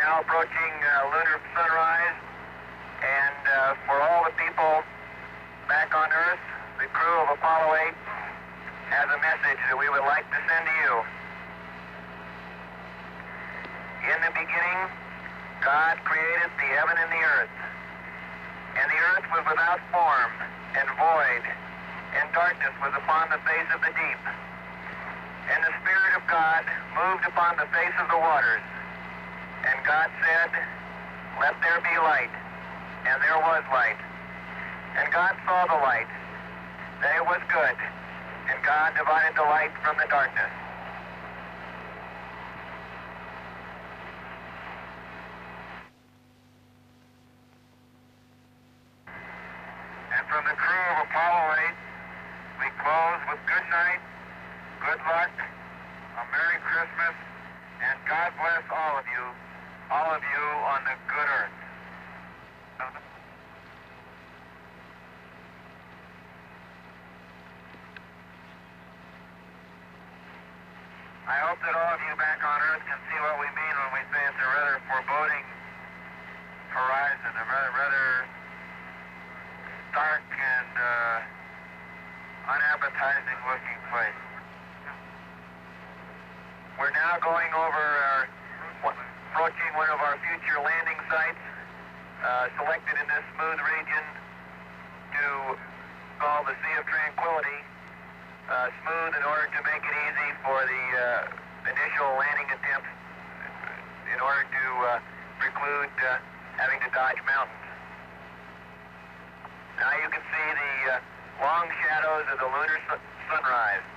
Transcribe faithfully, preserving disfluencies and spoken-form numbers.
now approaching uh, lunar sunrise, and uh, for all the people back on Earth, the crew of Apollo eight has a message that we would like to send to you. In the beginning, God created the heaven and the earth, and the earth was without form and void, and darkness was upon the face of the deep. And the Spirit of God moved upon the face of the waters. And God said, "Let there be light." And there was light. And God saw the light, that it was good. And God divided the light from the darkness. And from the crew of Apollo eight, we close with good night, good luck, a Merry Christmas, and God bless all of you, all of you on the good earth. I hope that all of you back on Earth can see what we mean when we say it's a rather foreboding horizon, a rather, rather stark and uh, unappetizing looking place. We're now going over our, approaching one of our future landing sites, uh, selected in this smooth region to call the Sea of Tranquility. Uh, smooth in order to make it easy for the uh, initial landing attempts, in order to uh, preclude uh, having to dodge mountains. Now you can see the uh, long shadows of the lunar su sunrise.